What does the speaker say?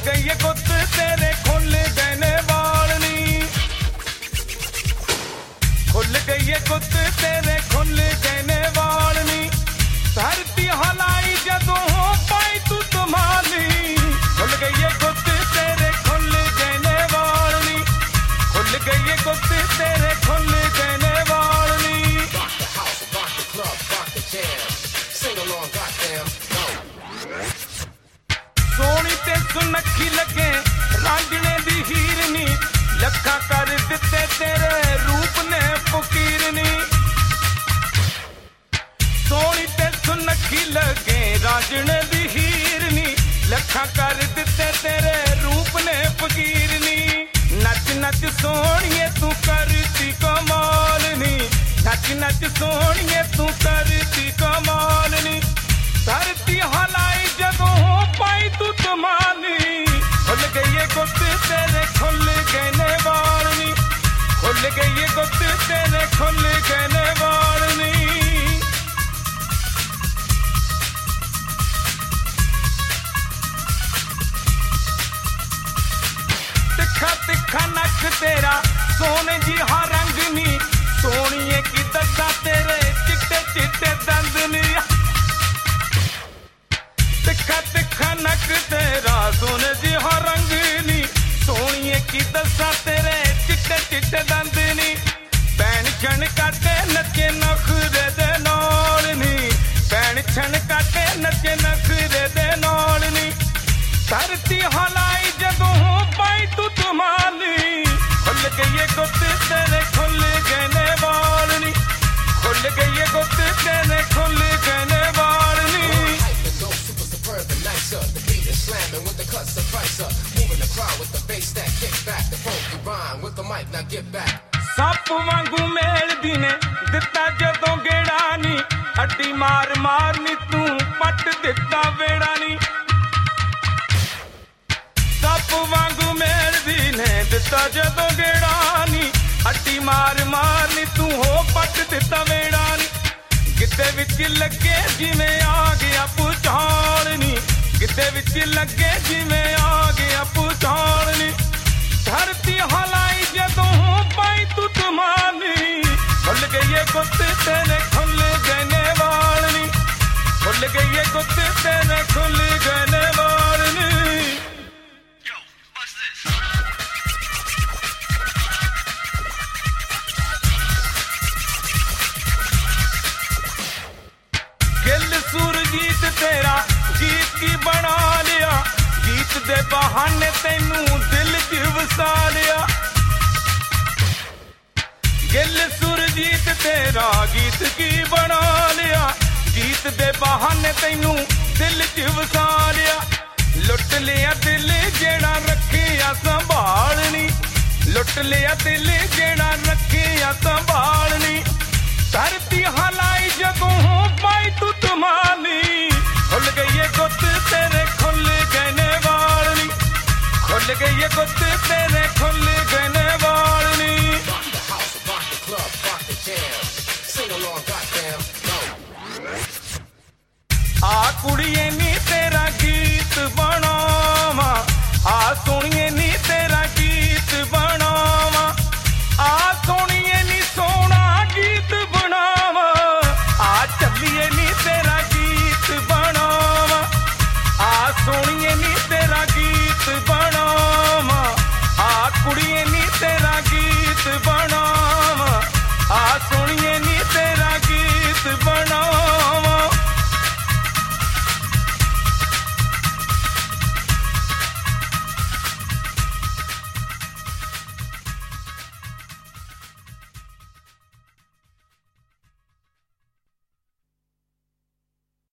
गई ये गुत्त तेरे खुल गए ने वालनी खुल गई ये गुत्त तेरे खुल गए ने वालनी धरती हलाई जदों पाई तू तुम्हारी खुल गई ये गुत्त तेरे खुल गए ने वालनी खुल गई ये गुत्त तेरे खुल गए ने वालनी rock the house rock the club rock the jam sing along goddamn go Soni ते सुनखी लगे रांझणे दी हीरनी लखा कर दिते तेरे रूप ने फकीरनी सोनी ते सुनखी लगे रांझणे दी हीरनी लखा कर दिते तेरे रूप ने फकीरनी नच नच सोनिए तू करती कमालनी नच नच सोनिए तू करती कमालनी धरती हलाई जदों पाई तू तुम्हारी खुल गई ये गुत्त तेरे खुल गए ने वालनी खुल गई ये गुत्त तेरे खुल गए ने वालनी तिखा तिखा नक तेरा सोने जी हा रंगनी सोनिए की दसा तेरे चिट्टे चिट्टे दंदनी तिखा तिखा नक तेरा सोने जी हा रंगनी सोनिए की दसा तेरे चिट्टे चिट्टे दंदनी पैन छन काटे नचे नखरे दे नाल नी पैन छन काटे नचे नखरे दे नाल नी धरती हलाई जदों पाई तू तुम्हारी खुल गई ये गुत्त तेरे खुल गए ने वालनी खुल गई ये गुत्त तेरे खुल गए ने वालनी the beat is slamming with the cuts the price up moving the crowd with the bass that kick back the funky rhyme with the mic now get back ਸੱਪ ਵਾਂਗੂ ਮੇਲਦੀ ਨੇ ਦਿੱਤਾ ਜਦੋਂ ਗੇੜਾ ਨੀ ਅੱਡੀ ਮਾਰ ਮਾਰ ਨੀ ਤੂੰ ਪੱਟ ਦਿੱਤਾ ਵੇੜਾ ਨੀ ਸੱਪ ਵਾਂਗੂ ਮੇਲਦੀ ਨੇ ਦਿੱਤਾ ਜਦੋਂ ਗੇੜਾ ਨੀ ਅੱਡੀ ਮਾਰ ਮਾਰ ਨੀ ਤੂੰ ਹੋ ਪੱਟ ਦਿੱਤਾ ਵੇੜਾ ਨੀ ਕਿਤੇ ਵਿੱਚ ਲੱਗੇ ਜਿਵੇਂ ਆ ਗਿਆ ਪੁਚਾਲ ਨੀ किते विच लगे जिवें आ गया पुचालनी धरती हलाई जदों पाई तू तुम्हारी खुल गई ये गुत्त तेरे खुल गए ने वालनी खुल गई ये गुत्त तेरे खुल गए ने वालनी Yo, what's this? Gill Surjit तेरा गीत की बना लिया गीत दे बहाने तैनू दिल च वसा लिया गिल सुरजीत तेरा गीत की बना लिया गीत दे बहाने तैनू दिल च वसा लिया लुट लिया दिल जेड़ा रखिया संभालनी लुट लिया दिल जेड़ा रखिया संभालनी धरती हलाई जदों पाई तू तुम्हारी खुल गई ये गुत्त तेरे खुल गए ने वालनी खुल गई ये गुत्त तेरे खुल